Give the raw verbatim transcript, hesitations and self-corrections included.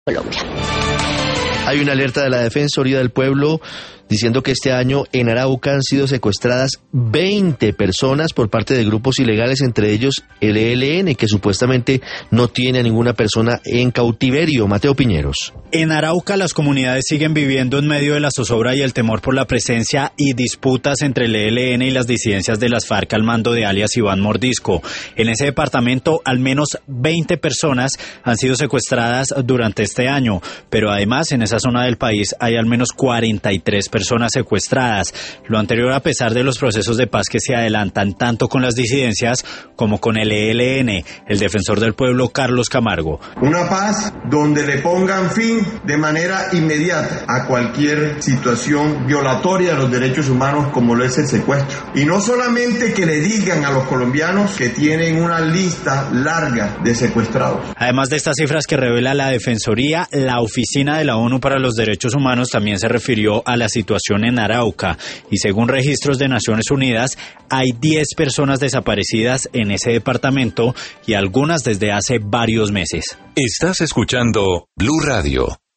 Colombia. Hay una alerta de la Defensoría del Pueblo diciendo que este año en Arauca han sido secuestradas veinte personas por parte de grupos ilegales, entre ellos el E L N, que supuestamente no tiene a ninguna persona en cautiverio. Mateo Piñeros. En Arauca las comunidades siguen viviendo en medio de la zozobra y el temor por la presencia y disputas entre el E L N y las disidencias de las FARC al mando de alias Iván Mordisco. En ese departamento al menos veinte personas han sido secuestradas durante este año, pero además en esa zona del país hay al menos cuarenta y tres personas secuestradas. Lo anterior a pesar de los procesos de paz que se adelantan tanto con las disidencias como con el E L N. El defensor del pueblo, Carlos Camargo. Una paz donde le pongan fin de manera inmediata a cualquier situación violatoria de los derechos humanos como lo es el secuestro. Y no solamente que le digan a los colombianos que tienen una lista larga de secuestrados. Además de estas cifras que revela la Defensoría, la Oficina de la ONU para los Derechos Humanos también se refirió a la situación en Arauca y según registros de Naciones Unidas hay diez personas desaparecidas en ese departamento y algunas desde hace varios meses. Estás escuchando Blue Radio.